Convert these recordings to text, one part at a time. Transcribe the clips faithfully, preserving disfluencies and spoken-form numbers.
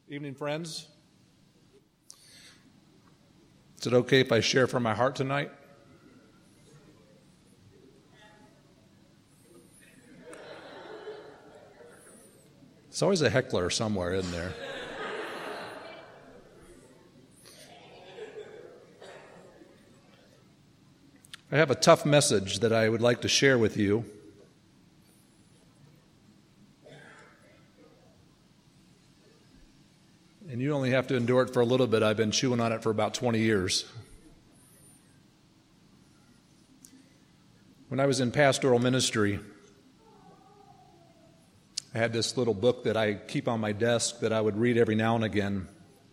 Evening, friends. Is it okay if I share from my heart tonight? It's always a heckler somewhere, isn't there? I have a tough message that I would like to share with you. And you only have to endure it for a little bit. I've been chewing on it for about twenty years. When I was in pastoral ministry, I had this little book that I keep on my desk that I would read every now and again.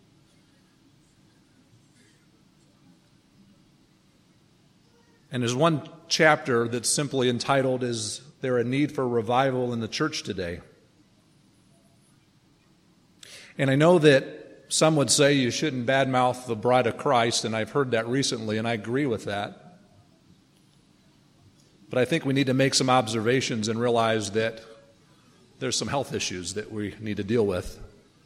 And there's one chapter that's simply entitled, "Is there a need for revival in the church today?" And I know that some would say you shouldn't badmouth the bride of Christ, and I've heard that recently, and I agree with that. But I think we need to make some observations and realize that there's some health issues that we need to deal with.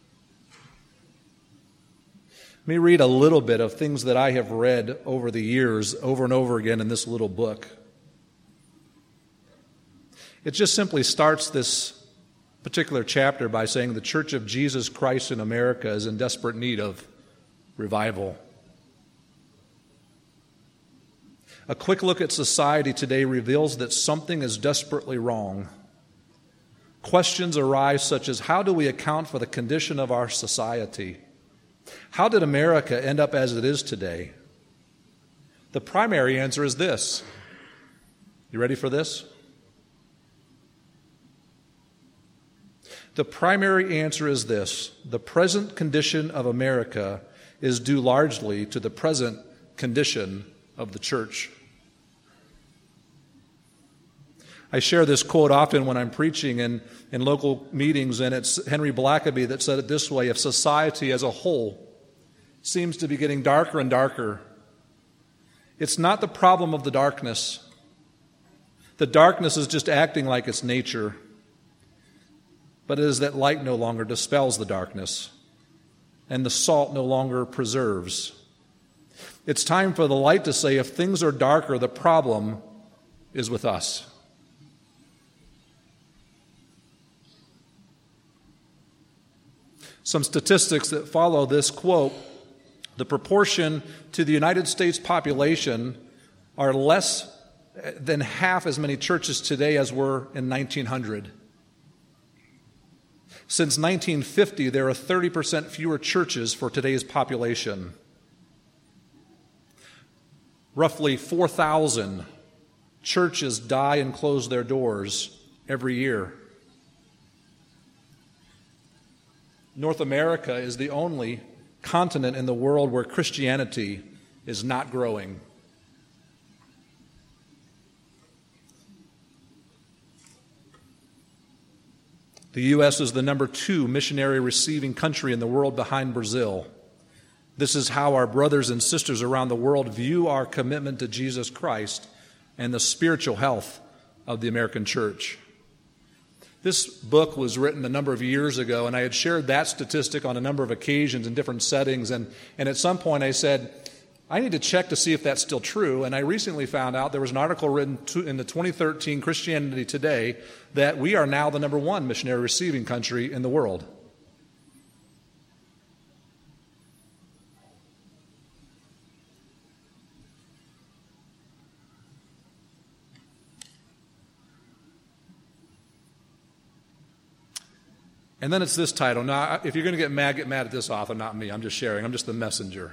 Let me read a little bit of things that I have read over the years, over and over again in this little book. It just simply starts this particular chapter by saying the Church of Jesus Christ in America is in desperate need of revival. A quick look at society today reveals that something is desperately wrong. Questions arise such as, how do we account for the condition of our society? How did America end up as it is today? The primary answer is this. You ready for this? The primary answer is this: the present condition of America is due largely to the present condition of the church. I share this quote often when I'm preaching in, in local meetings, and it's Henry Blackaby that said it this way: if society as a whole seems to be getting darker and darker, it's not the problem of the darkness. The darkness is just acting like its nature. But it is that light no longer dispels the darkness, and the salt no longer preserves. It's time for the light to say, if things are darker, the problem is with us. Some statistics that follow this quote: the proportion to the United States population are less than half as many churches today as were in nineteen hundred. Since nineteen fifty, there are thirty percent fewer churches for today's population. Roughly four thousand churches die and close their doors every year. North America is the only continent in the world where Christianity is not growing. The U S is the number two missionary receiving country in the world behind Brazil. This is how our brothers and sisters around the world view our commitment to Jesus Christ and the spiritual health of the American church. This book was written a number of years ago, and I had shared that statistic on a number of occasions in different settings, and, and at some point I said, I need to check to see if that's still true. And I recently found out there was an article written to, in the twenty thirteen Christianity Today that we are now the number one missionary receiving country in the world. And then it's this title. Now, if you're going to get mad, get mad at this author, not me. I'm just sharing. I'm just the messenger.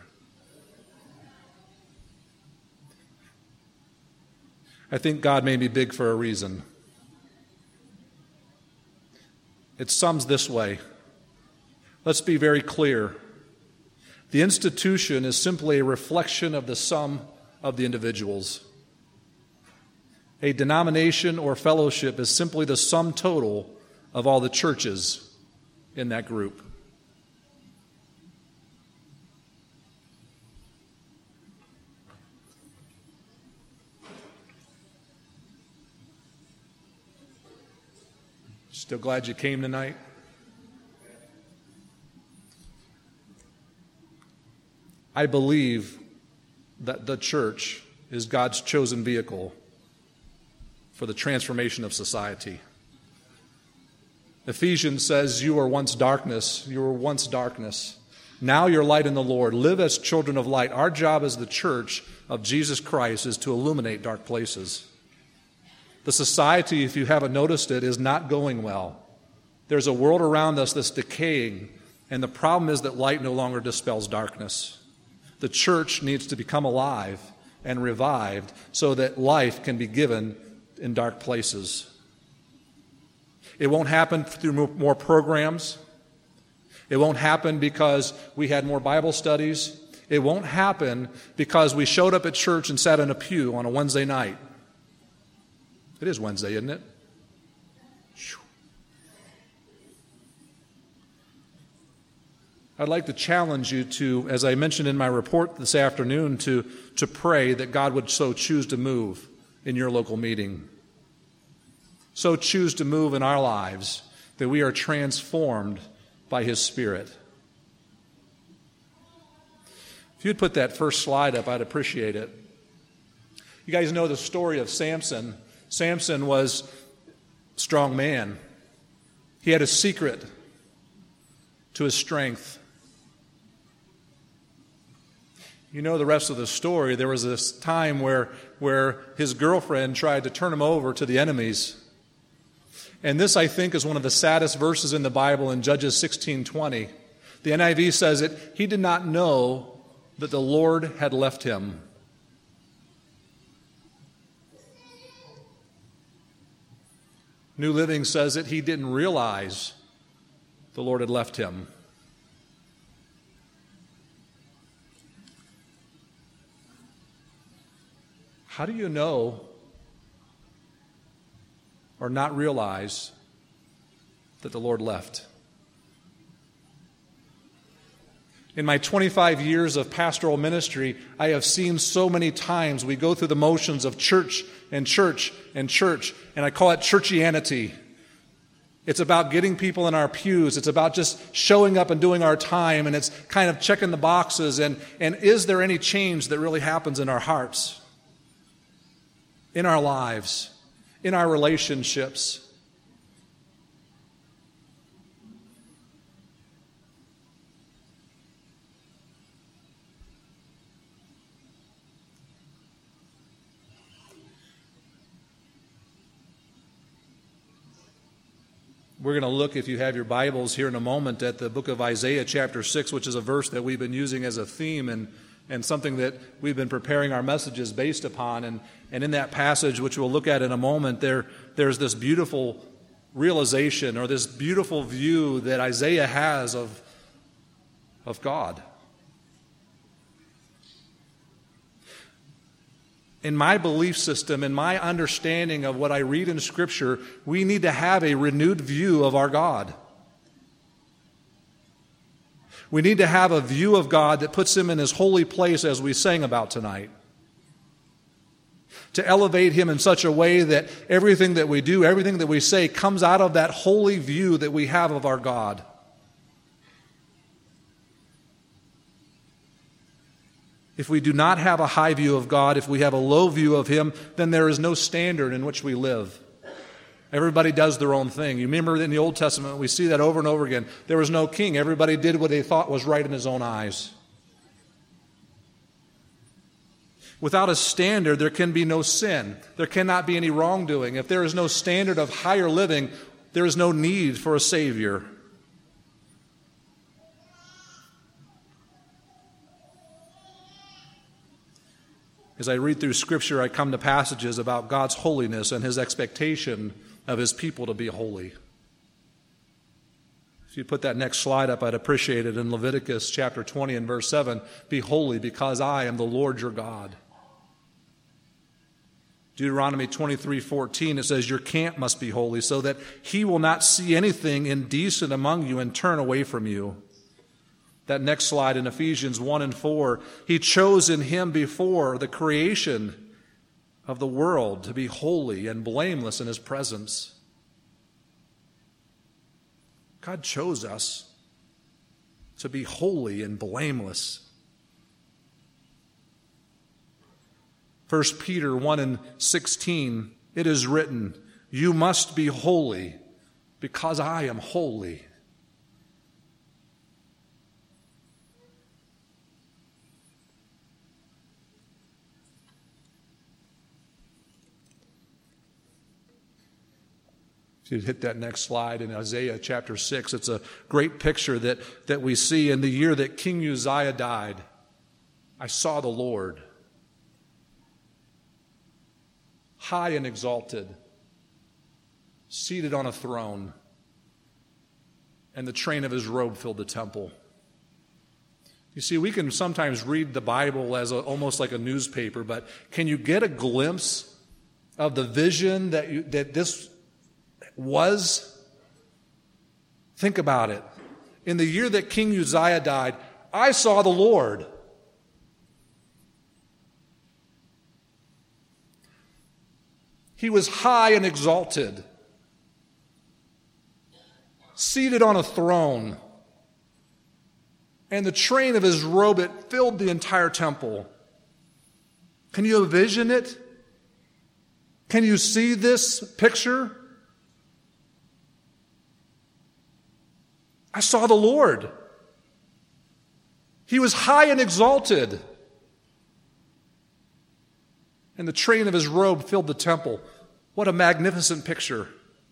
I think God made me big for a reason. It sums this way. Let's be very clear. The institution is simply a reflection of the sum of the individuals. A denomination or fellowship is simply the sum total of all the churches in that group. Still glad you came tonight? I believe that the church is God's chosen vehicle for the transformation of society. Ephesians says, you were once darkness, you were once darkness. Now you're light in the Lord. Live as children of light. Our job as the church of Jesus Christ is to illuminate dark places. The society, if you haven't noticed it, is not going well. There's a world around us that's decaying, and the problem is that light no longer dispels darkness. The church needs to become alive and revived so that life can be given in dark places. It won't happen through more programs. It won't happen because we had more Bible studies. It won't happen because we showed up at church and sat in a pew on a Wednesday night. It is Wednesday, isn't it? I'd like to challenge you to, as I mentioned in my report this afternoon, to, to pray that God would so choose to move in your local meeting. So choose to move in our lives that we are transformed by His Spirit. If you'd put that first slide up, I'd appreciate it. You guys know the story of Samson. Samson was a strong man. He had a secret to his strength. You know the rest of the story. There was this time where, where his girlfriend tried to turn him over to the enemies. And this, I think, is one of the saddest verses in the Bible in Judges sixteen twenty. The N I V says it, he did not know that the Lord had left him. New Living says it, he didn't realize the Lord had left him. How do you know or not realize that the Lord left? In my twenty-five years of pastoral ministry, I have seen so many times we go through the motions of church and church and church, and I call it churchianity. It's about getting people in our pews. It's about just showing up and doing our time, and it's kind of checking the boxes, and, and is there any change that really happens in our hearts, in our lives, in our relationships? We're going to look, if you have your Bibles here in a moment, at the book of Isaiah chapter six, which is a verse that we've been using as a theme and, and something that we've been preparing our messages based upon. And, and in that passage, which we'll look at in a moment, there, there's this beautiful realization or this beautiful view that Isaiah has of, of God. In my belief system, in my understanding of what I read in Scripture, we need to have a renewed view of our God. We need to have a view of God that puts Him in His holy place, as we sang about tonight. To elevate Him in such a way that everything that we do, everything that we say, comes out of that holy view that we have of our God. If we do not have a high view of God, if we have a low view of Him, then there is no standard in which we live. Everybody does their own thing. You remember in the Old Testament, we see that over and over again. There was no king. Everybody did what they thought was right in his own eyes. Without a standard, there can be no sin. There cannot be any wrongdoing. If there is no standard of higher living, there is no need for a Savior. As I read through Scripture, I come to passages about God's holiness and His expectation of His people to be holy. If you put that next slide up, I'd appreciate it. In Leviticus chapter twenty and verse seven, be holy because I am the Lord your God. Deuteronomy twenty-three fourteen, it says, your camp must be holy so that He will not see anything indecent among you and turn away from you. That next slide in Ephesians one and four, He chose in Him before the creation of the world to be holy and blameless in His presence. God chose us to be holy and blameless First Peter one and sixteen, it is written, "You must be holy because I am holy." If you hit that next slide in Isaiah chapter six, it's a great picture that, that we see. In the year that King Uzziah died, I saw the Lord high and exalted, seated on a throne, and the train of his robe filled the temple. You see, we can sometimes read the Bible as a, almost like a newspaper, but can you get a glimpse of the vision that you, that this was? Think about it. In the year that King Uzziah died, I saw the Lord. He was high and exalted, seated on a throne, and the train of his robe, it filled the entire temple. Can you envision it? Can you see this picture? I saw the Lord. He was high and exalted, and the train of his robe filled the temple. What a magnificent picture.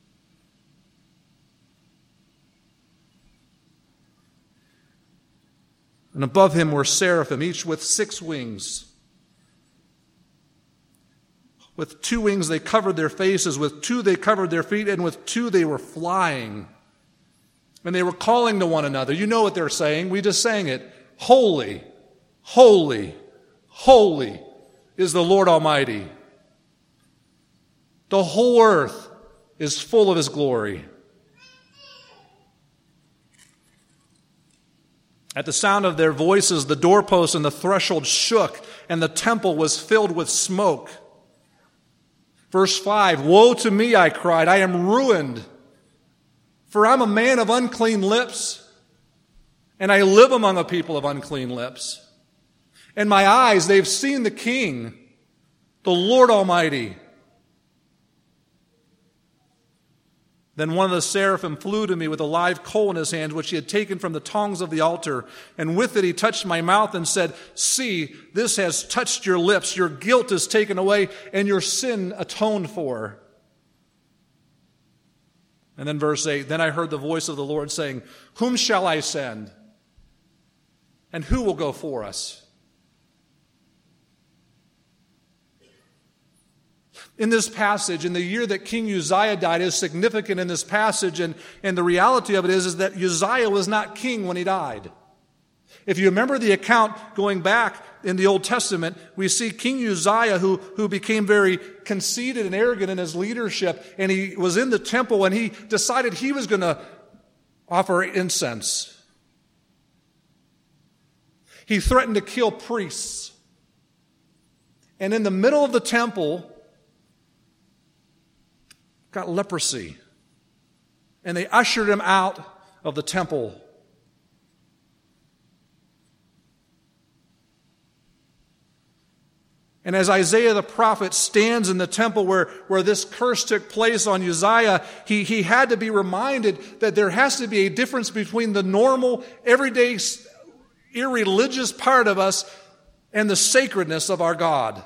And above him were seraphim, each with six wings. With two wings they covered their faces, with two they covered their feet, and with two they were flying. And they were calling to one another. You know what they're saying. We just sang it. Holy, holy, holy is the Lord Almighty. The whole earth is full of his glory. At the sound of their voices, the doorposts and the threshold shook, and the temple was filled with smoke. Verse five, "Woe to me," I cried, "I am ruined, for I'm a man of unclean lips, and I live among a people of unclean lips. And my eyes, they've seen the King, the Lord Almighty." Then one of the seraphim flew to me with a live coal in his hand, which he had taken from the tongs of the altar. And with it he touched my mouth and said, "See, this has touched your lips. Your guilt is taken away and your sin atoned for." And then verse eight, "Then I heard the voice of the Lord saying, 'Whom shall I send? And who will go for us?'" In this passage, in the year that King Uzziah died, is significant in this passage, and, and the reality of it is, is that Uzziah was not king when he died. If you remember the account going back in the Old Testament, we see King Uzziah who, who became very conceited and arrogant in his leadership, and he was in the temple and he decided he was going to offer incense. He threatened to kill priests. And in the middle of the temple, got leprosy. And they ushered him out of the temple. And as Isaiah the prophet stands in the temple where, where this curse took place on Uzziah, he, he had to be reminded that there has to be a difference between the normal, everyday, irreligious part of us and the sacredness of our God.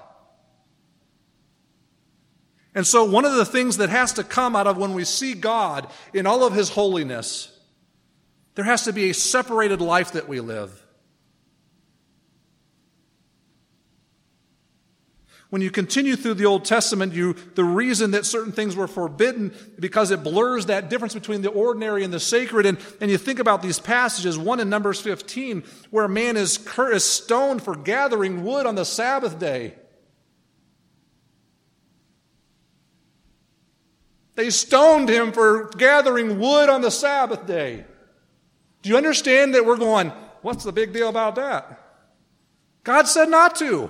And so one of the things that has to come out of when we see God in all of his holiness, there has to be a separated life that we live. When you continue through the Old Testament, you the reason that certain things were forbidden, because it blurs that difference between the ordinary and the sacred. And, and you think about these passages, one in Numbers fifteen, where a man is, cur- is stoned for gathering wood on the Sabbath day. They stoned him for gathering wood on the Sabbath day. Do you understand that we're going, what's the big deal about that? God said not to.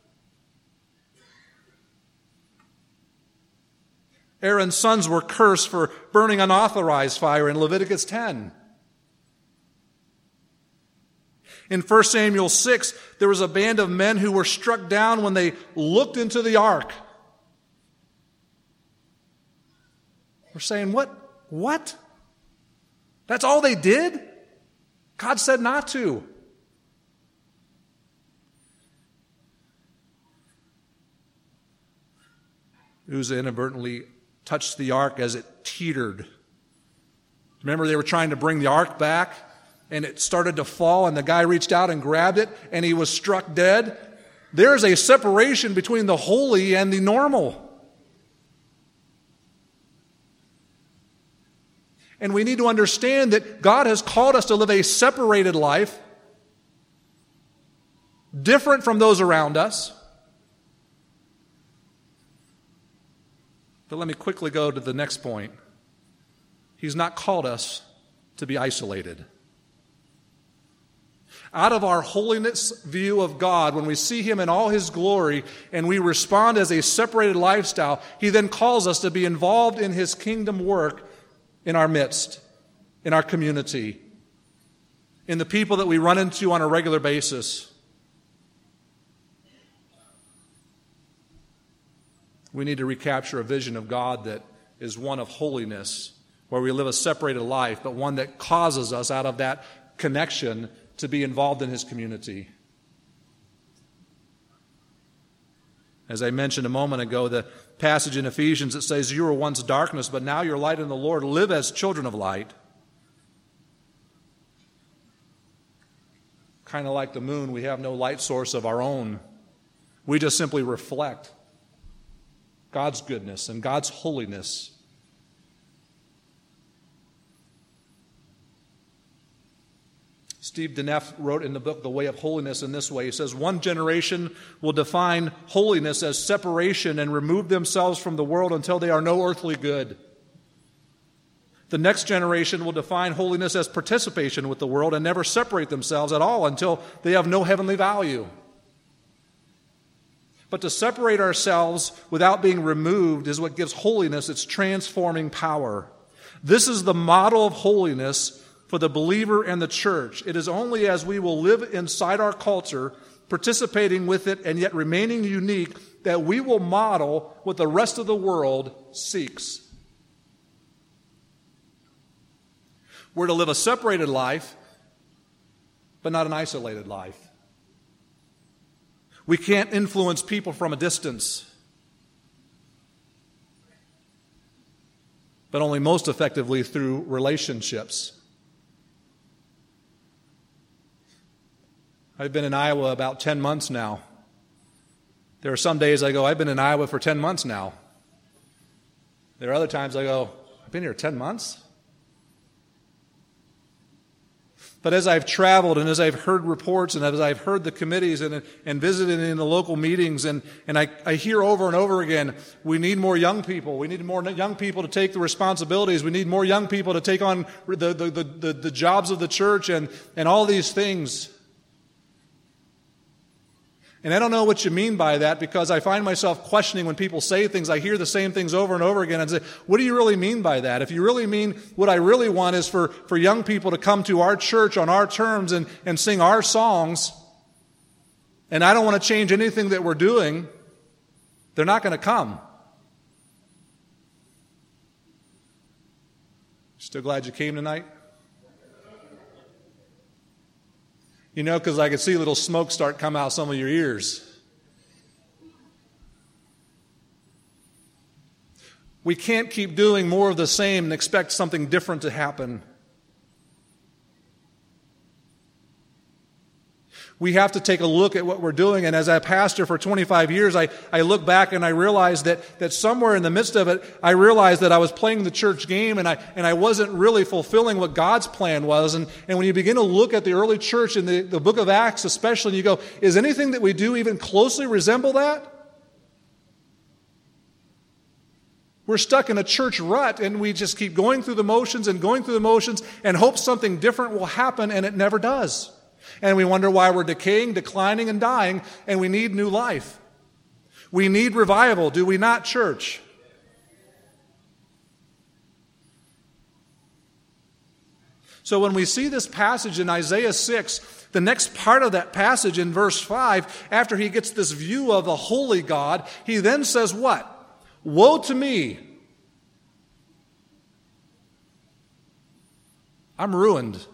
Aaron's sons were cursed for burning unauthorized fire in Leviticus ten. In First Samuel six, there was a band of men who were struck down when they looked into the ark. We're saying, what? What? That's all they did? God said not to. Uzzah inadvertently touched the ark as it teetered. Remember, they were trying to bring the ark back, and it started to fall, and the guy reached out and grabbed it, and he was struck dead. There is a separation between the holy and the normal. And we need to understand that God has called us to live a separated life, different from those around us. But let me quickly go to the next point. He's not called us to be isolated. Out of our holiness view of God, when we see Him in all His glory and we respond as a separated lifestyle, He then calls us to be involved in His kingdom work in our midst, in our community, in the people that we run into on a regular basis. We need to recapture a vision of God that is one of holiness, where we live a separated life, but one that causes us out of that connection to be involved in His community. As I mentioned a moment ago, the passage in Ephesians that says, you were once darkness, but now you're light in the Lord. Live as children of light. Kind of like the moon, we have no light source of our own. We just simply reflect God's goodness and God's holiness. Steve Deneff wrote in the book The Way of Holiness in this way. He says, one generation will define holiness as separation and remove themselves from the world until they are no earthly good. The next generation will define holiness as participation with the world and never separate themselves at all until they have no heavenly value. But to separate ourselves without being removed is what gives holiness its transforming power. This is the model of holiness for the believer and the church. It is only as we will live inside our culture, participating with it and yet remaining unique, that we will model what the rest of the world seeks. We're to live a separated life, but not an isolated life. We can't influence people from a distance, but only most effectively through relationships. I've been in Iowa about ten months now. There are some days I go, I've been in Iowa for ten months now. There are other times I go, I've been here ten months? But as I've traveled and as I've heard reports and as I've heard the committees and, and visited in the local meetings, and, and I, I hear over and over again, we need more young people. We need more young people to take the responsibilities. We need more young people to take on the, the, the, the, the jobs of the church and, and all these things. And I don't know what you mean by that, because I find myself questioning when people say things. I hear the same things over and over again and say, what do you really mean by that? If you really mean what I really want is for, for young people to come to our church on our terms and, and sing our songs, and I don't want to change anything that we're doing, they're not going to come. Still glad you came tonight? You know, because I could see a little smoke start come out some of your ears. We can't keep doing more of the same and expect something different to happen. We have to take a look at what we're doing. And as a pastor for twenty-five years, I, I look back and I realize that, that somewhere in the midst of it, I realized that I was playing the church game and I, and I wasn't really fulfilling what God's plan was. And, and when you begin to look at the early church in the, the book of Acts especially, and you go, is anything that we do even closely resemble that? We're stuck in a church rut and we just keep going through the motions and going through the motions and hope something different will happen, and it never does. And we wonder why we're decaying, declining, and dying, and we need new life. We need revival, do we not, church? So when we see this passage in Isaiah six, The next part of that passage in verse five, after he gets this view of the holy God, he then says what? Woe to me! I'm ruined.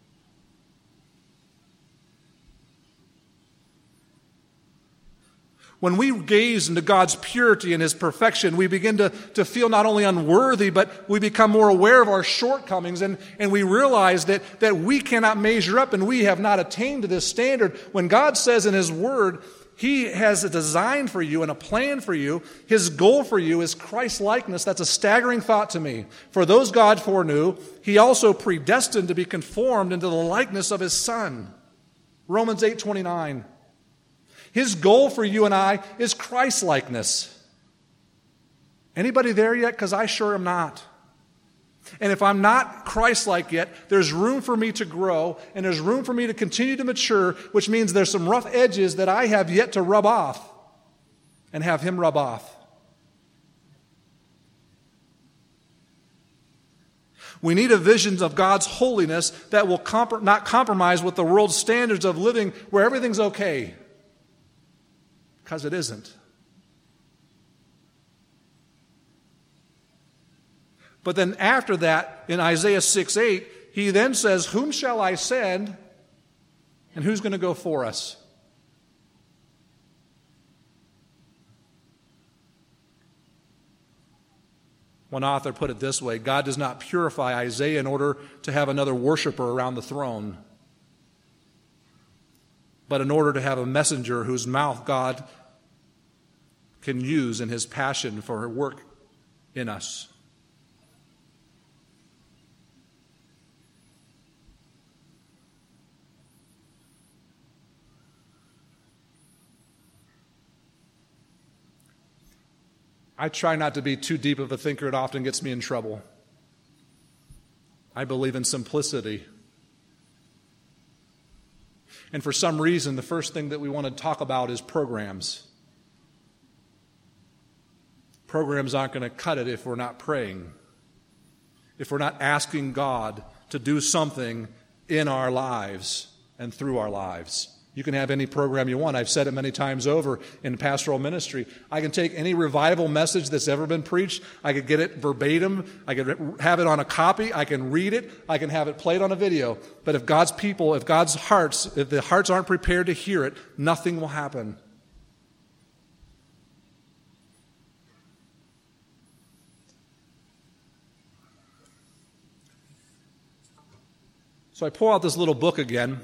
When we gaze into God's purity and His perfection, we begin to, to feel not only unworthy, but we become more aware of our shortcomings, and, and we realize that, that we cannot measure up and we have not attained to this standard. When God says in His Word, He has a design for you and a plan for you, His goal for you is Christ-likeness, that's a staggering thought to me. For those God foreknew, He also predestined to be conformed into the likeness of His Son. Romans eight twenty-nine. His goal for you and I is Christ-likeness. Anybody there yet? Because I sure am not. And if I'm not Christ-like yet, there's room for me to grow, and there's room for me to continue to mature, which means there's some rough edges that I have yet to rub off and have Him rub off. We need a vision of God's holiness that will comp- not compromise with the world's standards of living where everything's okay. Because it isn't. But then after that, in Isaiah six eight, he then says, whom shall I send, and who's going to go for us? One author put it this way: God does not purify Isaiah in order to have another worshiper around the throne, but in order to have a messenger whose mouth God can use in His passion for her work in us. I try not to be too deep of a thinker. It often gets me in trouble. I believe in simplicity. And for some reason, the first thing that we want to talk about is programs. Programs aren't going to cut it if we're not praying, if we're not asking God to do something in our lives and through our lives. You can have any program you want. I've said it many times over in pastoral ministry. I can take any revival message that's ever been preached. I could get it verbatim. I could have it on a copy. I can read it. I can have it played on a video. But if God's people, if God's hearts, if the hearts aren't prepared to hear it, nothing will happen. So I pull out this little book again,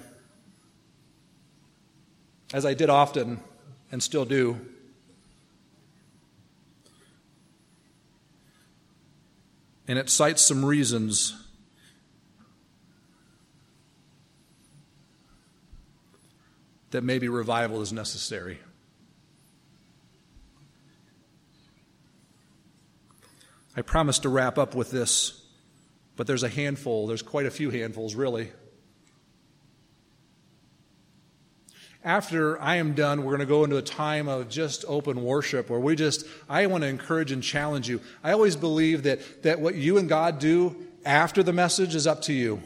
as I did often and still do. And it cites some reasons that maybe revival is necessary. I promise to wrap up with this. But there's a handful, there's quite a few handfuls, really. After I am done, we're going to go into a time of just open worship where we just, I want to encourage and challenge you. I always believe that, that what you and God do after the message is up to you.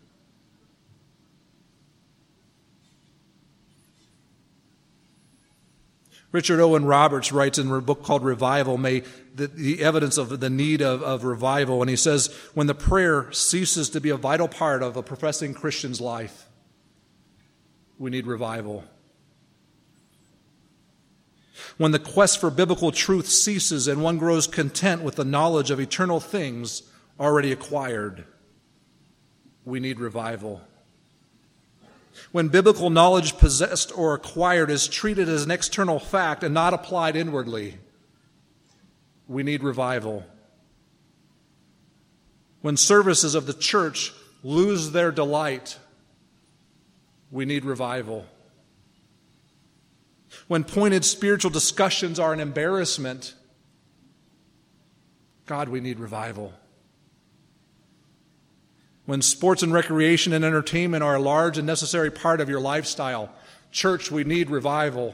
Richard Owen Roberts writes in a book called Revival, may the, the evidence of the need of, of revival, and he says, when the prayer ceases to be a vital part of a professing Christian's life, we need revival. When the quest for biblical truth ceases and one grows content with the knowledge of eternal things already acquired, we need revival. When biblical knowledge possessed or acquired is treated as an external fact and not applied inwardly, we need revival. When services of the church lose their delight, we need revival. When pointed spiritual discussions are an embarrassment, God, we need revival. When sports and recreation and entertainment are a large and necessary part of your lifestyle, church, we need revival.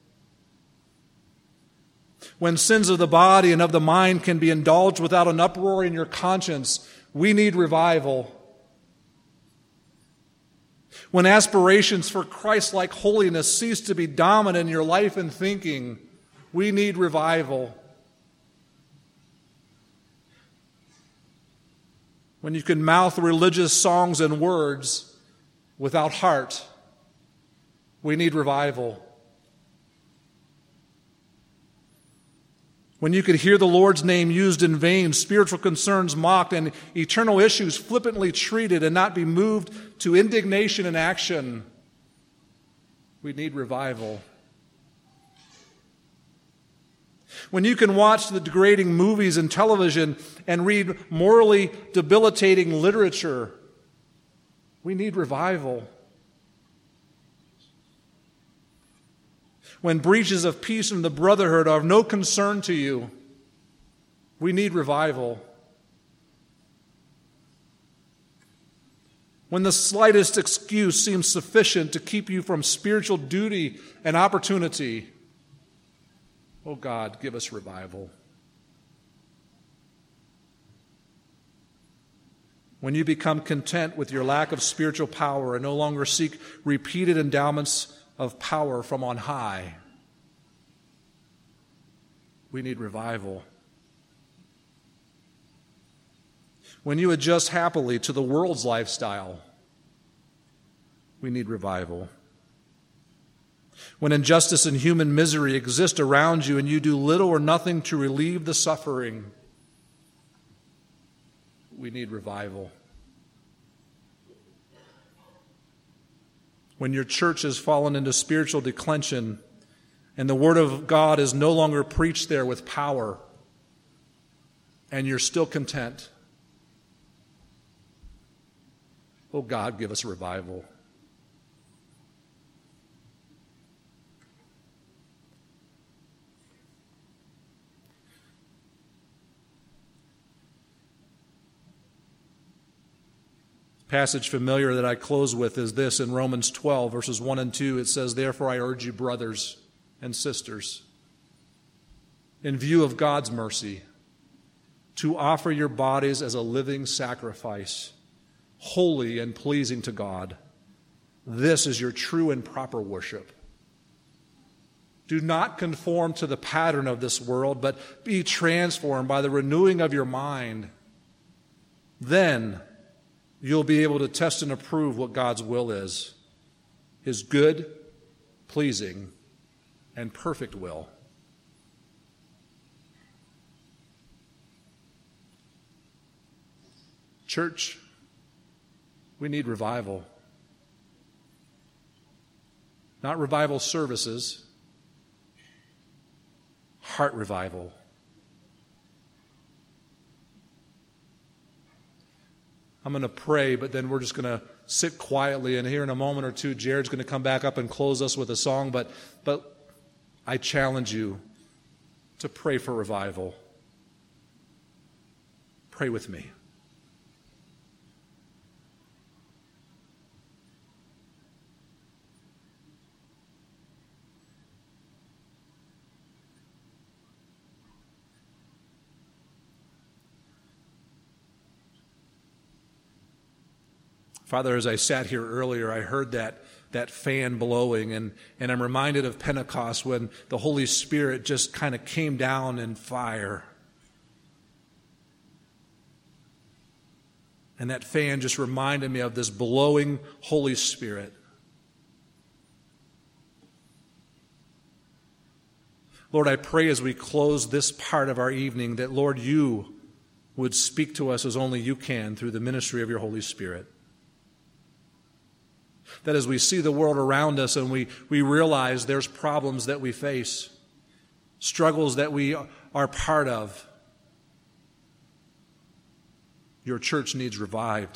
When sins of the body and of the mind can be indulged without an uproar in your conscience, we need revival. When aspirations for Christ-like holiness cease to be dominant in your life and thinking, we need revival. When you can mouth religious songs and words without heart, we need revival. When you could hear the Lord's name used in vain, spiritual concerns mocked, and eternal issues flippantly treated and not be moved to indignation and action, we need revival. When you can watch the degrading movies and television and read morally debilitating literature, we need revival. When breaches of peace and the brotherhood are of no concern to you, we need revival. When the slightest excuse seems sufficient to keep you from spiritual duty and opportunity, oh God, give us revival. When you become content with your lack of spiritual power and no longer seek repeated endowments of power from on high, we need revival. When you adjust happily to the world's lifestyle, we need revival. When injustice and human misery exist around you and you do little or nothing to relieve the suffering, we need revival. When your church has fallen into spiritual declension and the Word of God is no longer preached there with power, and you're still content, oh God, give us revival. Passage familiar that I close with is this in Romans twelve, verses one and two. It says, "Therefore I urge you, brothers and sisters, in view of God's mercy, to offer your bodies as a living sacrifice, holy and pleasing to God. This is your true and proper worship. Do not conform to the pattern of this world, but be transformed by the renewing of your mind. Then you'll be able to test and approve what God's will is, His good, pleasing, and perfect will." Church, we need revival. Not revival services, heart revival. I'm going to pray, but then we're just going to sit quietly, and here in a moment or two, Jared's going to come back up and close us with a song, but, but I challenge you to pray for revival. Pray with me. Father, as I sat here earlier, I heard that, that fan blowing, and, and I'm reminded of Pentecost when the Holy Spirit just kind of came down in fire. And that fan just reminded me of this blowing Holy Spirit. Lord, I pray as we close this part of our evening that, Lord, you would speak to us as only you can through the ministry of your Holy Spirit. That as we see the world around us and we, we realize there's problems that we face, struggles that we are part of, your church needs revived.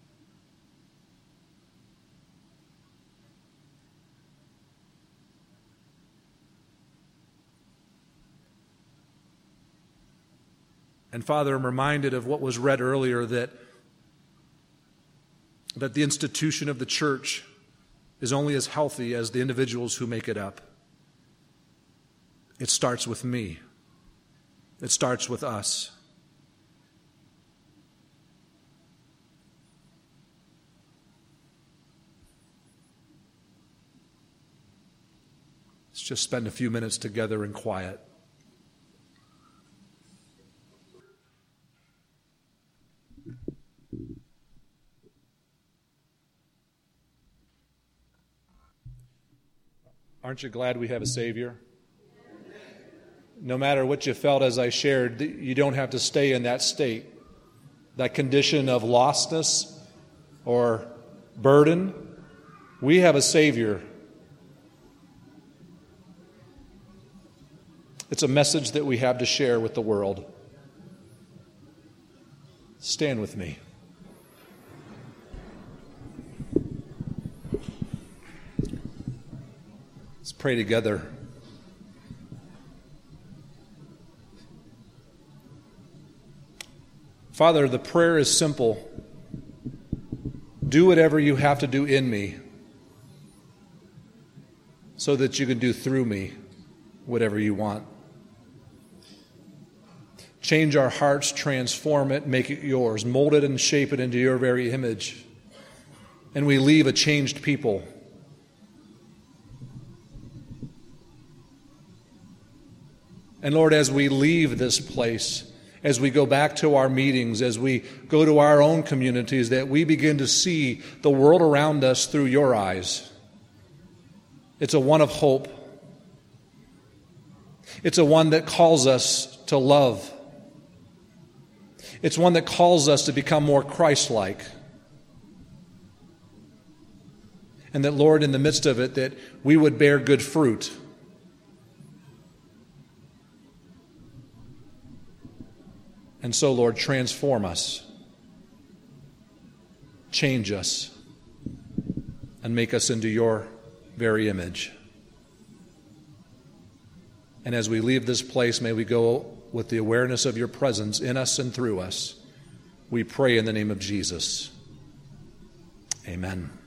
And Father, I'm reminded of what was read earlier, that that the institution of the church is only as healthy as the individuals who make it up. It starts with me. It starts with us. Let's just spend a few minutes together in quiet. Aren't you glad we have a Savior? No matter what you felt as I shared, you don't have to stay in that state, that condition of lostness or burden. We have a Savior. It's a message that we have to share with the world. Stand with me. Let's pray together. Father, the prayer is simple. Do whatever you have to do in me so that you can do through me whatever you want. Change our hearts, transform it, make it yours, mold it and shape it into your very image. And we leave a changed people. And Lord, as we leave this place, as we go back to our meetings, as we go to our own communities, that we begin to see the world around us through your eyes. It's a one of hope. It's a one that calls us to love. It's one that calls us to become more Christ-like. And that, Lord, in the midst of it, that we would bear good fruit. And so, Lord, transform us, change us, and make us into your very image. And as we leave this place, may we go with the awareness of your presence in us and through us. We pray in the name of Jesus. Amen.